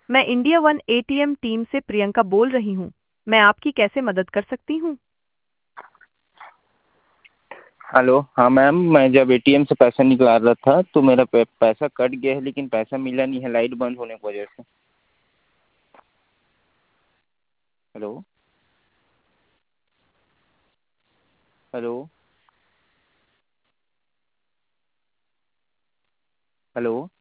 मैं India one ATM team से प्रियंका बोल रही हूँ। मैं आपकी कैसे मदद कर सकती हूँ? हेलो, हाँ मैम, मैं जब एटीएम से पैसा निकाल रहा था तो मेरा पैसा कट गया है, लेकिन पैसा मिला नहीं है लाइट बंद होने की वजह से। हेलो। हेलो। हेलो।